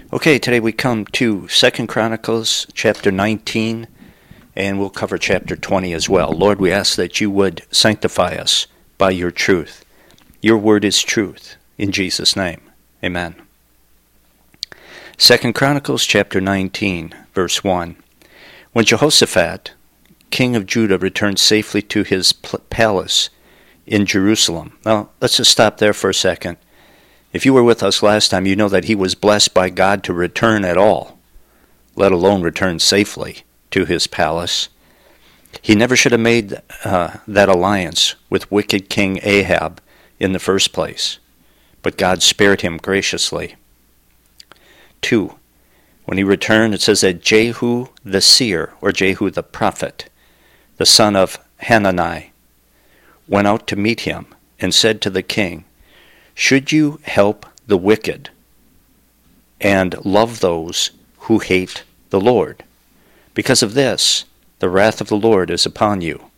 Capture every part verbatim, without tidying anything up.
Okay, today we come to Second Chronicles chapter nineteen, and we'll cover chapter twenty as well. Lord, we ask that you would sanctify us by your truth. Your word is truth. In Jesus' name, amen. Second Chronicles chapter nineteen, verse one. When Jehoshaphat, king of Judah, returned safely to his palace in Jerusalem. Now, let's just stop there for a second. If you were with us last time, you know that he was blessed by God to return at all, let alone return safely to his palace. He never should have made uh, that alliance with wicked King Ahab in the first place, but God spared him graciously. Two, when he returned, it says that Jehu the seer, or Jehu the prophet, the son of Hanani, went out to meet him and said to the king, "Should you help the wicked and love those who hate the Lord? Because of this, the wrath of the Lord is upon you."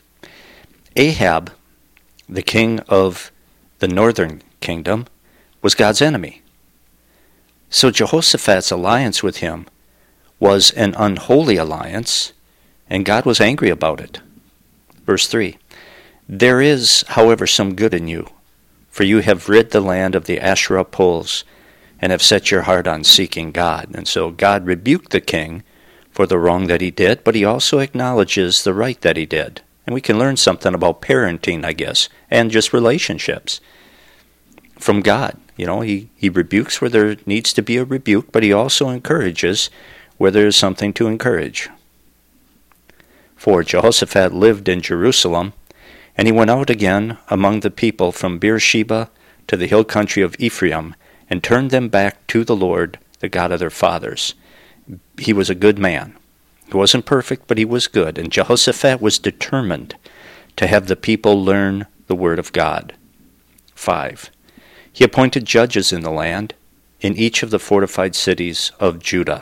Ahab, the king of the northern kingdom, was God's enemy. So Jehoshaphat's alliance with him was an unholy alliance, and God was angry about it. Verse three, "There is, however, some good in you, for you have rid the land of the Asherah poles, and have set your heart on seeking God." And so God rebuked the king for the wrong that he did, but he also acknowledges the right that he did. And we can learn something about parenting, I guess, and just relationships from God. You know, he, he rebukes where there needs to be a rebuke, but he also encourages where there is something to encourage. For Jehoshaphat lived in Jerusalem, and he went out again among the people from Beersheba to the hill country of Ephraim, and turned them back to the Lord, the God of their fathers. He was a good man. He wasn't perfect, but he was good. And Jehoshaphat was determined to have the people learn the word of God. Five, he appointed judges in the land, in each of the fortified cities of Judah,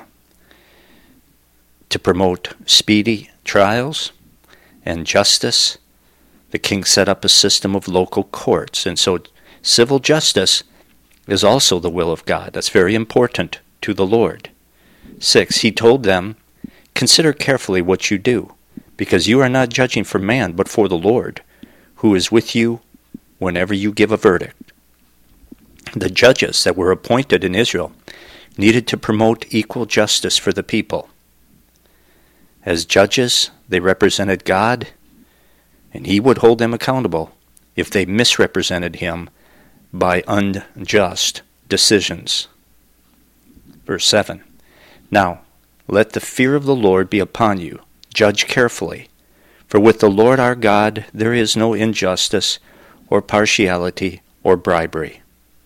to promote speedy trials and justice. The king set up a system of local courts, and so civil justice is also the will of God. That's very important to the Lord. Six, he told them, "Consider carefully what you do, because you are not judging for man, but for the Lord, who is with you whenever you give a verdict." The judges that were appointed in Israel needed to promote equal justice for the people. As judges, they represented God, and he would hold them accountable if they misrepresented him by unjust decisions. Verse seven, "Now let the fear of the Lord be upon you. Judge carefully. For with the Lord our God there is no injustice or partiality or bribery."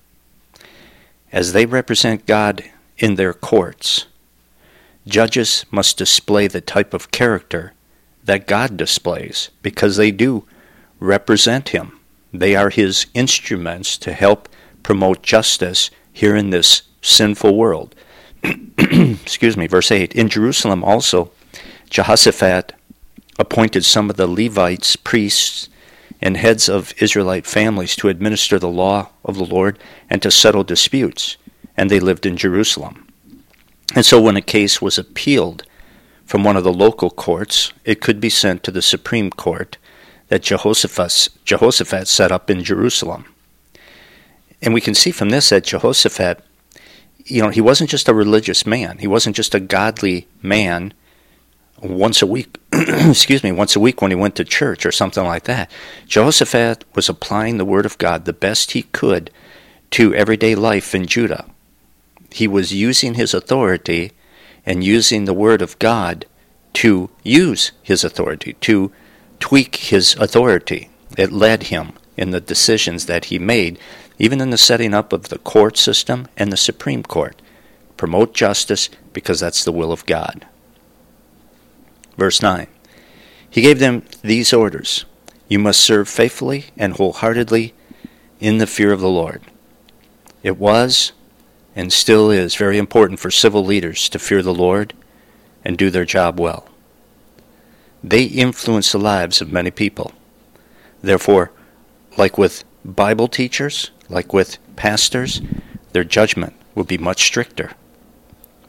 As they represent God in their courts, judges must display the type of character that God displays, because they do represent him. They are his instruments to help promote justice here in this sinful world. Excuse me, verse eight. "In Jerusalem also, Jehoshaphat appointed some of the Levites, priests, and heads of Israelite families to administer the law of the Lord and to settle disputes, and they lived in Jerusalem. And so when a case was appealed from one of the local courts, it could be sent to the Supreme Court that Jehoshaphat, Jehoshaphat set up in Jerusalem. And we can see from this that Jehoshaphat, you know, he wasn't just a religious man. He wasn't just a godly man once a week, excuse me, once a week when he went to church or something like that. Jehoshaphat was applying the word of God the best he could to everyday life in Judah. He was using his authority and using the word of God to use his authority, to tweak his authority. It led him in the decisions that he made, even in the setting up of the court system and the Supreme Court. Promote justice because that's the will of God. Verse nine, he gave them these orders: "You must serve faithfully and wholeheartedly in the fear of the Lord." It was and still is very important for civil leaders to fear the Lord and do their job well. They influence the lives of many people. Therefore, like with Bible teachers, like with pastors, their judgment will be much stricter.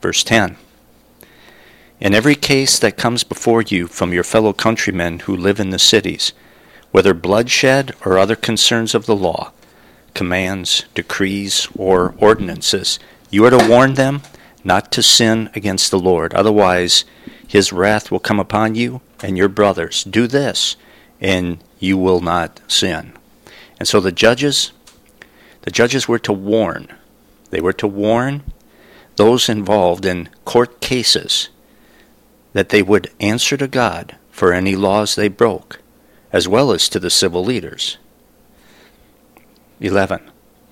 Verse ten. In every case that comes before you from your fellow countrymen who live in the cities, whether bloodshed or other concerns of the law, commands, decrees, or ordinances, you are to warn them not to sin against the Lord. Otherwise, his wrath will come upon you and your brothers. Do this, and you will not sin. And so the judges, the judges were to warn. They were to warn those involved in court cases that they would answer to God for any laws they broke, as well as to the civil leaders. eleven.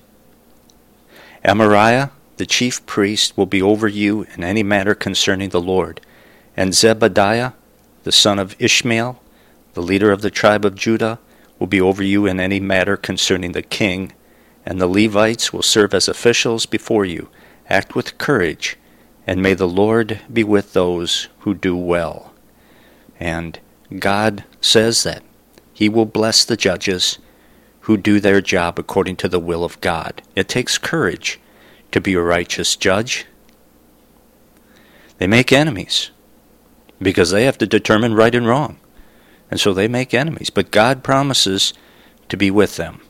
Amariah, the chief priest, will be over you in any matter concerning the Lord, and Zebadiah, the son of Ishmael, the leader of the tribe of Judah, will be over you in any matter concerning the king, and the Levites will serve as officials before you. Act with courage, and may the Lord be with those who do well. And God says that he will bless the judges who do their job according to the will of God. It takes courage to be a righteous judge. They make enemies because they have to determine right and wrong. And so they make enemies. But God promises to be with them.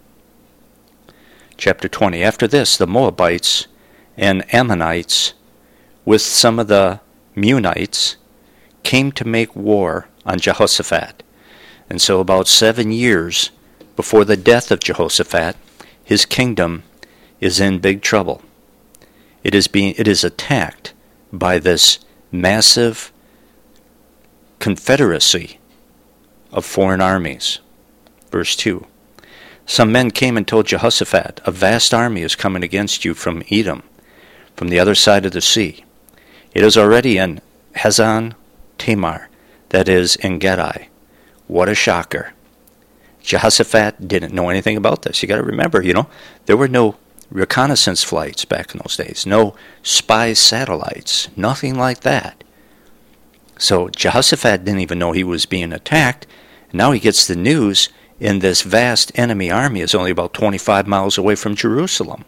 Chapter twenty. After this, the Moabites and Ammonites, with some of the Meunites, came to make war on Jehoshaphat. And so about seven years before the death of Jehoshaphat, his kingdom is in big trouble. It is being it is attacked by this massive confederacy of foreign armies. Verse two. Some men came and told Jehoshaphat, a vast army is coming against you from Edom, from the other side of the sea. It is already in Hazan Tamar, that is, in Gedi. What a shocker. Jehoshaphat didn't know anything about this. You got to remember, you know, there were no reconnaissance flights back in those days, no spy satellites, nothing like that. So Jehoshaphat didn't even know he was being attacked. Now he gets the news, and this vast enemy army is only about twenty-five miles away from Jerusalem.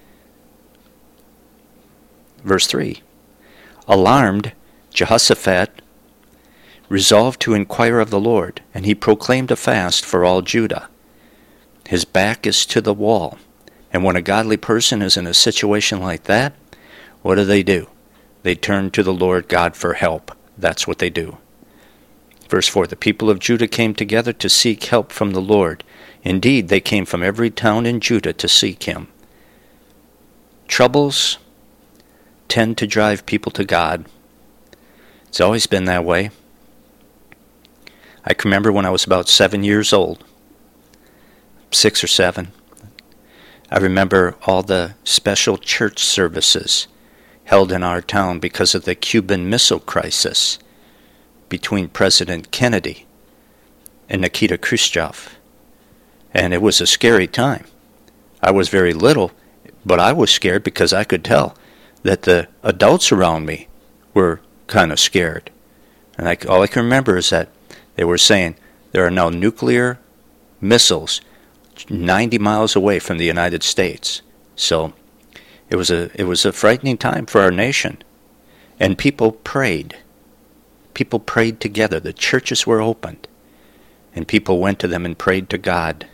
Verse three. Alarmed, Jehoshaphat resolved to inquire of the Lord, and he proclaimed a fast for all Judah. His back is to the wall. And when a godly person is in a situation like that, what do they do? They turn to the Lord God for help. That's what they do. Verse four, the people of Judah came together to seek help from the Lord. Indeed, they came from every town in Judah to seek him. Troubles tend to drive people to God. It's always been that way. I can remember when I was about seven years old, six or seven. I remember all the special church services held in our town because of the Cuban Missile Crisis between President Kennedy and Nikita Khrushchev. And it was a scary time. I was very little, but I was scared because I could tell that the adults around me were kind of scared. And I, all I can remember is that they were saying there are now nuclear missiles ninety miles away from the United States. So it was a it was a frightening time for our nation. And people prayed. People prayed together. The churches were opened. And people went to them and prayed to God.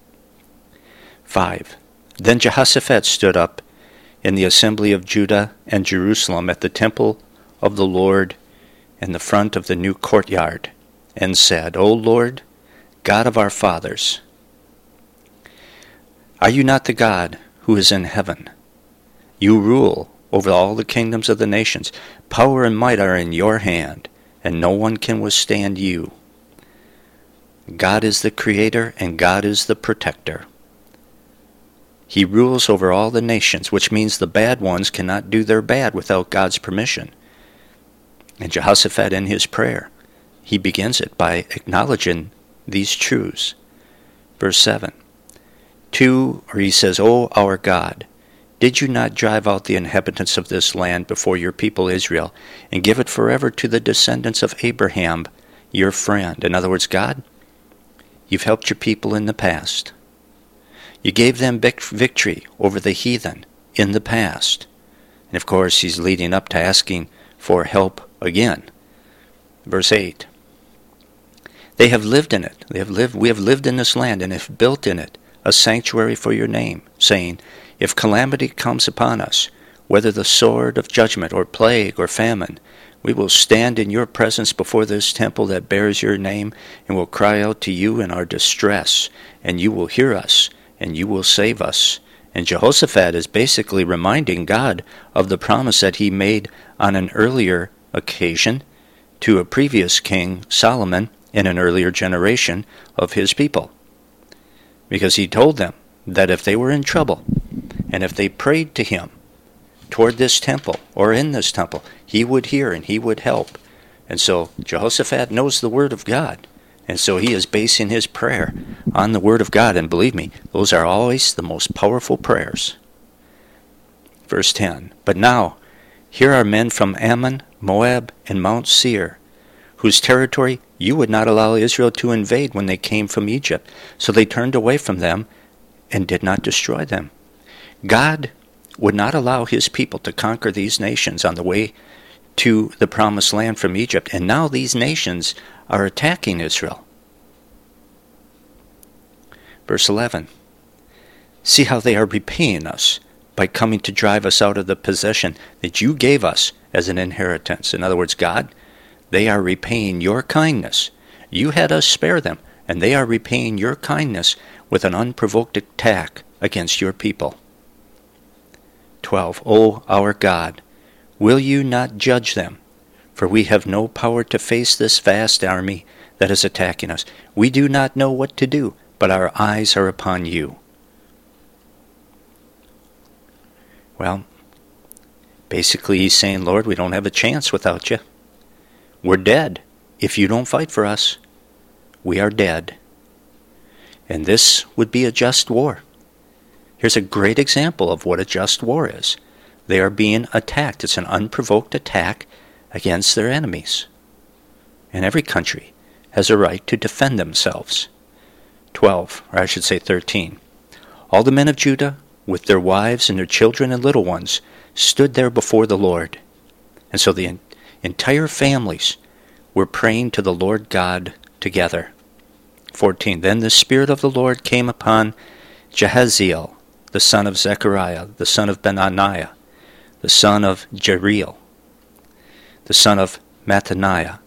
Five. Then Jehoshaphat stood up in the assembly of Judah and Jerusalem at the temple of the Lord in the front of the new courtyard, and said, O Lord, God of our fathers, are you not the God who is in heaven? You rule over all the kingdoms of the nations. Power and might are in your hand, and no one can withstand you. God is the creator, and God is the protector. He rules over all the nations, which means the bad ones cannot do their bad without God's permission. And Jehoshaphat, in his prayer, he begins it by acknowledging these truths. Verse seven. Two, or he says, O our God, did you not drive out the inhabitants of this land before your people Israel, and give it forever to the descendants of Abraham, your friend? In other words, God, you've helped your people in the past. You gave them victory over the heathen in the past. And of course, he's leading up to asking for help again. Verse eight. They have lived in it. They have lived. We have lived in this land and have built in it a sanctuary for your name, saying, if calamity comes upon us, whether the sword of judgment or plague or famine, we will stand in your presence before this temple that bears your name, and will cry out to you in our distress, and you will hear us, and you will save us. And Jehoshaphat is basically reminding God of the promise that he made on an earlier occasion to a previous king, Solomon, in an earlier generation of his people. Because he told them that if they were in trouble, and if they prayed to him toward this temple, or in this temple, he would hear and he would help. And so Jehoshaphat knows the word of God. And so he is basing his prayer on the word of God. And believe me, those are always the most powerful prayers. Verse ten. But now, here are men from Ammon, Moab, and Mount Seir, whose territory you would not allow Israel to invade when they came from Egypt. So they turned away from them and did not destroy them. God would not allow his people to conquer these nations on the way to the promised land from Egypt. And now these nations are attacking Israel. Verse eleven. See how they are repaying us by coming to drive us out of the possession that you gave us as an inheritance. In other words, God, they are repaying your kindness. You had us spare them, and they are repaying your kindness with an unprovoked attack against your people. twelve. O our God, will you not judge them? For we have no power to face this vast army that is attacking us. We do not know what to do, but our eyes are upon you. Well, basically he's saying, Lord, we don't have a chance without you. We're dead. If you don't fight for us, we are dead. And this would be a just war. Here's a great example of what a just war is. They are being attacked. It's an unprovoked attack against their enemies. And every country has a right to defend themselves. twelve, or I should say thirteen. All the men of Judah, with their wives and their children and little ones, stood there before the Lord. And so the entire families were praying to the Lord God together. fourteen. Then the Spirit of the Lord came upon Jahaziel, the son of Zechariah, the son of Benaniah, the son of Jeriel, the son of Mattaniah,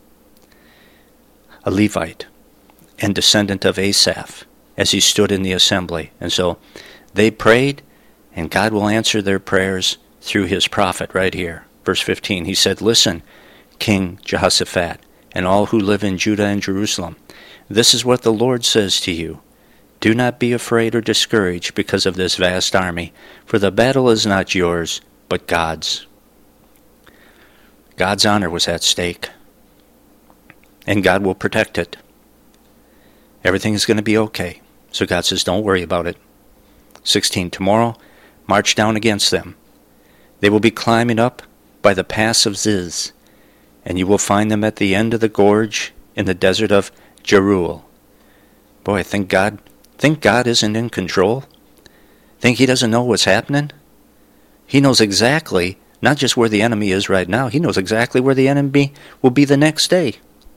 a Levite and descendant of Asaph, as he stood in the assembly. And so they prayed, and God will answer their prayers through his prophet right here. Verse fifteen, he said, Listen, King Jehoshaphat, and all who live in Judah and Jerusalem, this is what the Lord says to you. Do not be afraid or discouraged because of this vast army, for the battle is not yours, but God's. God's honor was at stake, and God will protect it. Everything is going to be okay. So God says, don't worry about it. sixteen, tomorrow, march down against them. They will be climbing up by the pass of Ziz, and you will find them at the end of the gorge in the desert of Jeruel. Boy, think God, think God isn't in control? Think he doesn't know what's happening? He knows exactly, not just where the enemy is right now, he knows exactly where the enemy will be the next day.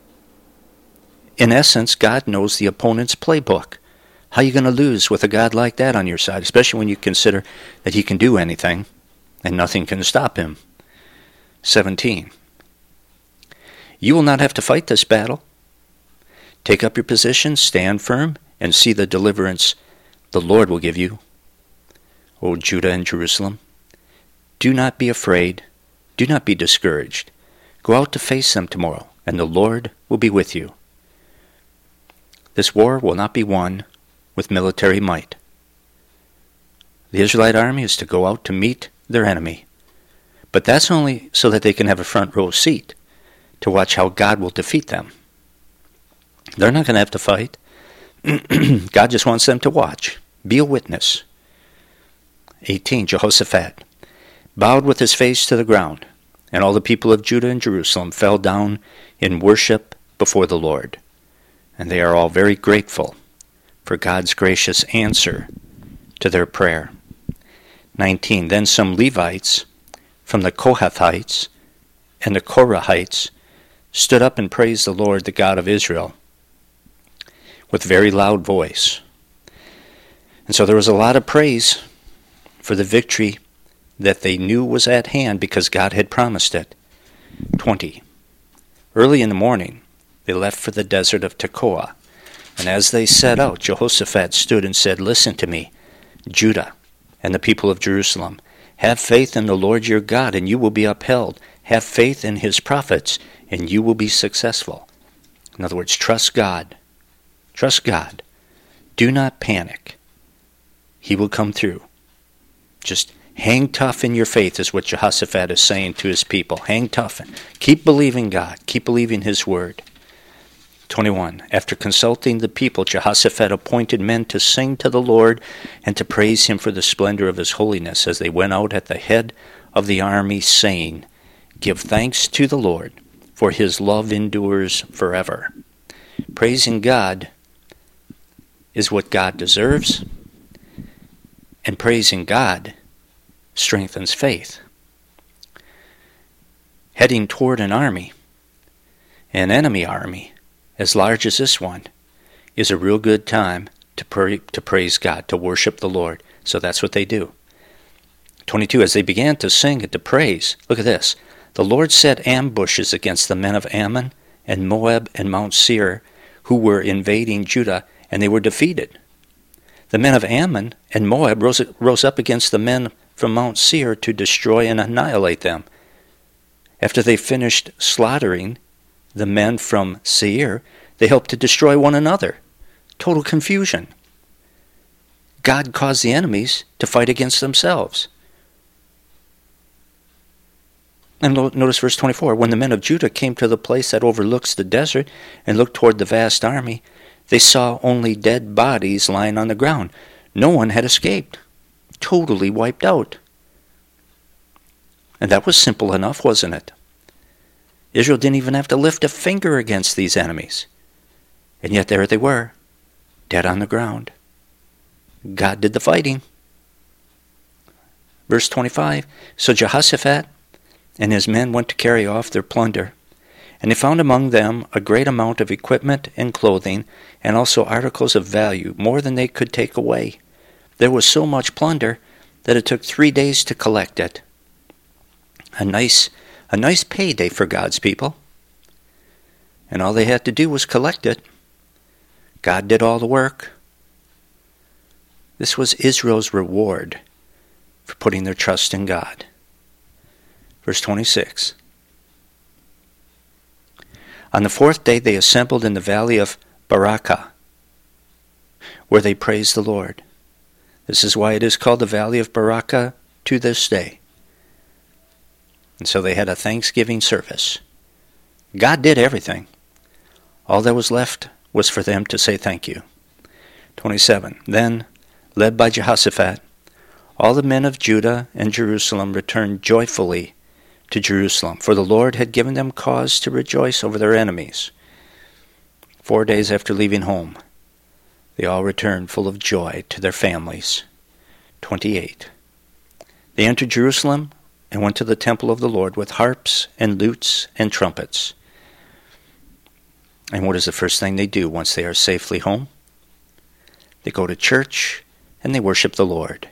In essence, God knows the opponent's playbook. How are you going to lose with a God like that on your side, especially when you consider that he can do anything and nothing can stop him? seventeen. You will not have to fight this battle. Take up your position, stand firm, and see the deliverance the Lord will give you, O Judah and Jerusalem. Do not be afraid. Do not be discouraged. Go out to face them tomorrow, and the Lord will be with you. This war will not be won with military might. The Israelite army is to go out to meet their enemy. But that's only so that they can have a front row seat to watch how God will defeat them. They're not going to have to fight. God just wants them to watch. Be a witness. eighteen. Jehoshaphat bowed with his face to the ground, and all the people of Judah and Jerusalem fell down in worship before the Lord. And they are all very grateful for God's gracious answer to their prayer. nineteen. Then some Levites from the Kohathites and the Korahites stood up and praised the Lord, the God of Israel, with very loud voice. And so there was a lot of praise for the victory that they knew was at hand because God had promised it. twenty. Early in the morning, they left for the desert of Tekoa. And as they set out, Jehoshaphat stood and said, "Listen to me, Judah and the people of Jerusalem. Have faith in the Lord your God, and you will be upheld. Have faith in his prophets, and you will be successful." In other words, trust God. Trust God. Do not panic. He will come through. Just hang tough in your faith is what Jehoshaphat is saying to his people. Hang tough. Keep believing God. Keep believing his word. twenty-one. After consulting the people, Jehoshaphat appointed men to sing to the Lord and to praise him for the splendor of his holiness as they went out at the head of the army, saying, "Give thanks to the Lord, for his love endures forever." Praising God is what God deserves, and praising God strengthens faith. Heading toward an army, an enemy army, as large as this one, is a real good time to pray, to praise God, to worship the Lord. So that's what they do. twenty-two. As they began to sing and to praise, look at this. The Lord set ambushes against the men of Ammon and Moab and Mount Seir, who were invading Judah, and they were defeated. The men of Ammon and Moab rose, rose up against the men from Mount Seir to destroy and annihilate them. After they finished slaughtering the men from Seir, they helped to destroy one another. Total confusion. God caused the enemies to fight against themselves. And notice verse twenty-four. When the men of Judah came to the place that overlooks the desert and looked toward the vast army, they saw only dead bodies lying on the ground. No one had escaped. Totally wiped out. And that was simple enough, wasn't it? Israel didn't even have to lift a finger against these enemies. And yet there they were, dead on the ground. God did the fighting. Verse twenty-five. So Jehoshaphat and his men went to carry off their plunder. And they found among them a great amount of equipment and clothing, and also articles of value, more than they could take away. There was so much plunder that it took three days to collect it. A nice, a nice payday for God's people. And all they had to do was collect it. God did all the work. This was Israel's reward for putting their trust in God. Verse twenty-six. On the fourth day they assembled in the valley of Barakah, where they praised the Lord. This is why it is called the valley of Barakah to this day. And so they had a thanksgiving service. God did everything. All that was left was for them to say thank you. twenty-seven. Then, led by Jehoshaphat, all the men of Judah and Jerusalem returned joyfully to Jerusalem, for the Lord had given them cause to rejoice over their enemies. Four days after leaving home, they all returned full of joy to their families. twenty-eight. They entered Jerusalem and went to the temple of the Lord with harps and lutes and trumpets. And what is the first thing they do once they are safely home? They go to church and they worship the Lord.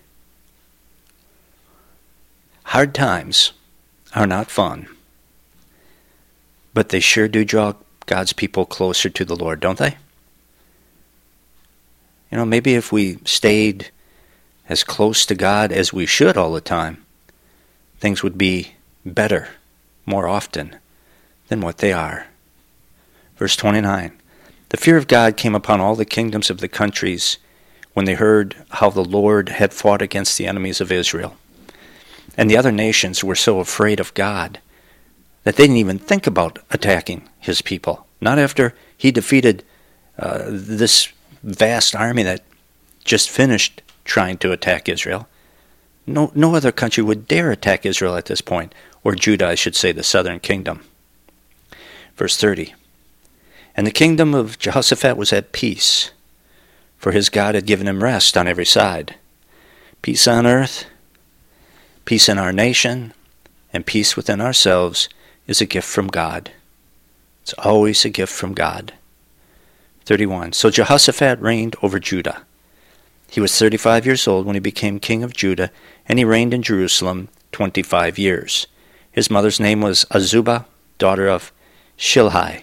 Hard times are not fun, but they sure do draw God's people closer to the Lord, don't they? You know, maybe if we stayed as close to God as we should all the time, things would be better more often than what they are. Verse twenty-nine. The fear of God came upon all the kingdoms of the countries when they heard how the Lord had fought against the enemies of Israel. And the other nations were so afraid of God that they didn't even think about attacking his people. Not after he defeated uh, this vast army that just finished trying to attack Israel. No, no other country would dare attack Israel at this point, or Judah, I should say, the southern kingdom. Verse thirty. And the kingdom of Jehoshaphat was at peace, for his God had given him rest on every side. Peace on earth, peace in our nation, and peace within ourselves is a gift from God. It's always a gift from God. thirty-one. So Jehoshaphat reigned over Judah. He was thirty-five years old when he became king of Judah, and he reigned in Jerusalem twenty-five years. His mother's name was Azubah, daughter of Shilhi.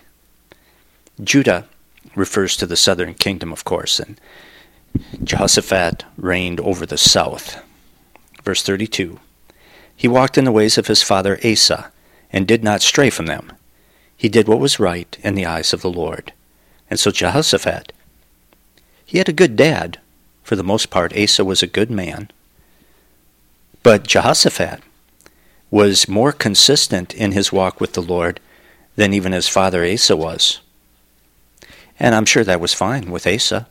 Judah refers to the southern kingdom, of course, and Jehoshaphat reigned over the south. Verse thirty-two. He walked in the ways of his father Asa, and did not stray from them. He did what was right in the eyes of the Lord. And so Jehoshaphat, he had a good dad. For the most part, Asa was a good man. But Jehoshaphat was more consistent in his walk with the Lord than even his father Asa was. And I'm sure that was fine with Asa.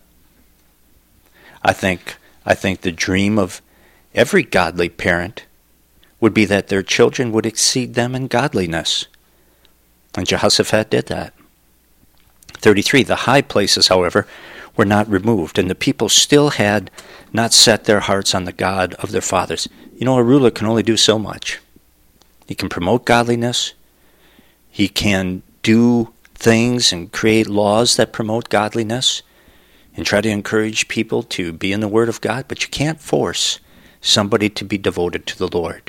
I think, I think the dream of every godly parent would be that their children would exceed them in godliness. And Jehoshaphat did that. thirty-three. The high places, however, were not removed, and the people still had not set their hearts on the God of their fathers. You know, a ruler can only do so much. He can promote godliness. He can do things and create laws that promote godliness and try to encourage people to be in the Word of God, but you can't force somebody to be devoted to the Lord.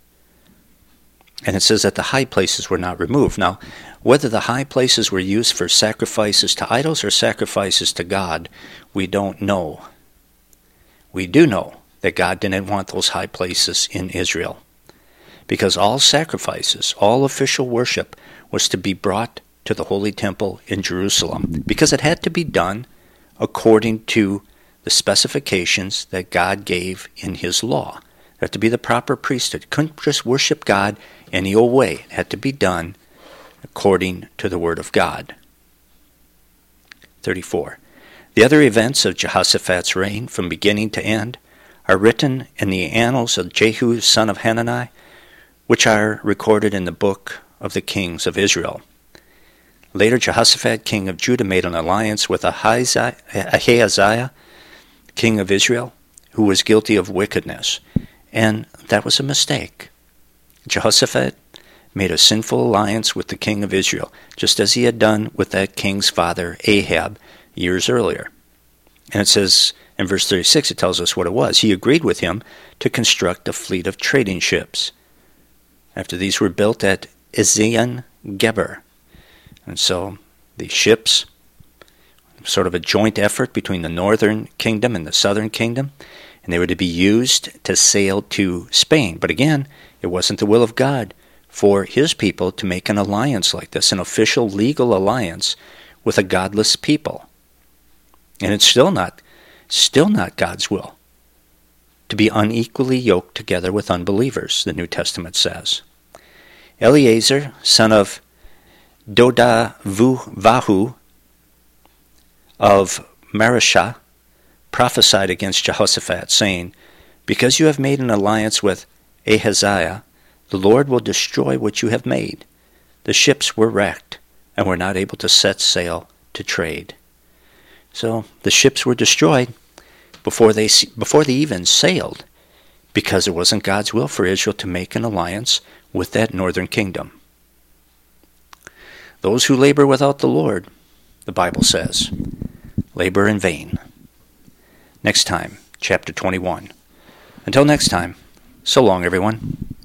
And it says that the high places were not removed. Now, whether the high places were used for sacrifices to idols or sacrifices to God, we don't know. We do know that God didn't want those high places in Israel, because all sacrifices, all official worship was to be brought to the Holy Temple in Jerusalem, because it had to be done according to the specifications that God gave in His law. It had to be the proper priesthood. It couldn't just worship God any old way. It had to be done according to the Word of God. thirty-four. The other events of Jehoshaphat's reign from beginning to end are written in the annals of Jehu son of Hanani, which are recorded in the book of the kings of Israel. Later, Jehoshaphat, king of Judah, made an alliance with Ahaziah, king of Israel, who was guilty of wickedness. And that was a mistake. Jehoshaphat made a sinful alliance with the king of Israel, just as he had done with that king's father, Ahab, years earlier. And it says, in verse thirty-six, it tells us what it was. He agreed with him to construct a fleet of trading ships. After these were built at Ezion-Geber. And so the ships, sort of a joint effort between the northern kingdom and the southern kingdom, and they were to be used to sail to Spain. But again, it wasn't the will of God for His people to make an alliance like this, an official legal alliance with a godless people. And it's still not, still not God's will to be unequally yoked together with unbelievers, the New Testament says. Eleazar, son of Dodavahu of Mareshah, prophesied against Jehoshaphat, saying, Because you have made an alliance with Ahaziah, the Lord will destroy what you have made. The ships were wrecked and were not able to set sail to trade. So the ships were destroyed before they before they even sailed, because it wasn't God's will for Israel to make an alliance with that northern kingdom. Those who labor without the Lord, the Bible says, labor in vain. Next time, chapter twenty-one. Until next time, so long, everyone.